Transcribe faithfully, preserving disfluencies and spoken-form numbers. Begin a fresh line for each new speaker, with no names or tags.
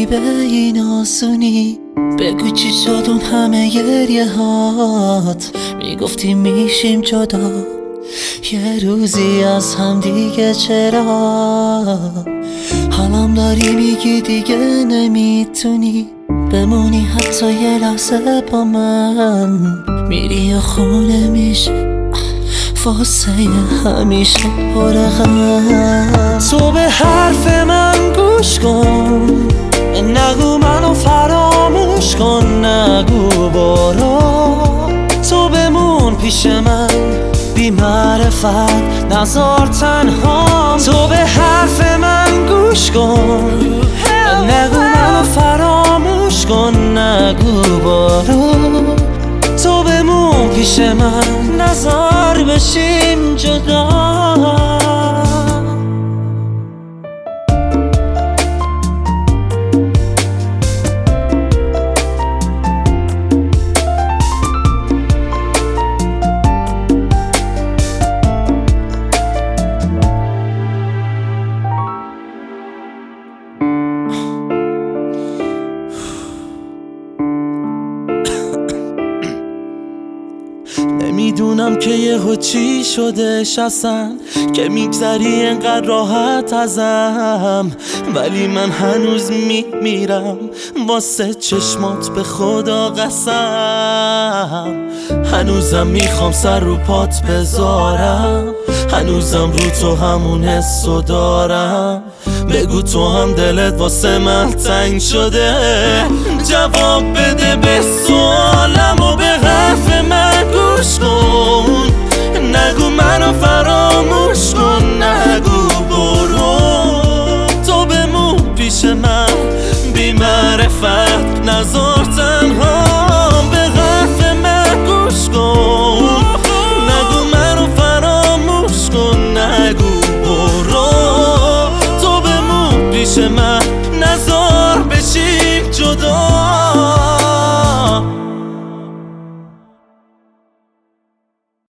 به این آسونی. بگو چی شد اون همه گریه هات، میگفتی میشیم جدا یه روزی از هم دیگه، چرا حالم داری میگی دیگه نمیتونی بمونی حتی یه لحظه با من؟ میری و خونه میشه واسه همیشه پر غم. تو به حرف من گوش کن، نگو منو فراموش کن، نگو برو، تو بمون پیش من بی معرفت، نذار تنها. تو به حرف من گوش کن، نگو منو فراموش کن، نگو برو، تو بمون پیش من، نذار بشیم جدا. نمیدونم که یهو چی شده شستن که میگذری انقدر راحت ازم، ولی من هنوز میمیرم واسه چشمات، به خدا قسم. هنوزم میخوام سر رو پات بذارم، هنوزم رو تو همون حسو دارم. بگو تو هم دلت واسه من تنگ شده، جواب بده به سوالم و به حرف من گوش کن. نگو منو فراموش کن، نگو برو، تو بمون پیش من بی معرفت، نذار تنها. به حرف من گوش کن، نگو منو فراموش کن، نگو برو، تو بمون پیش من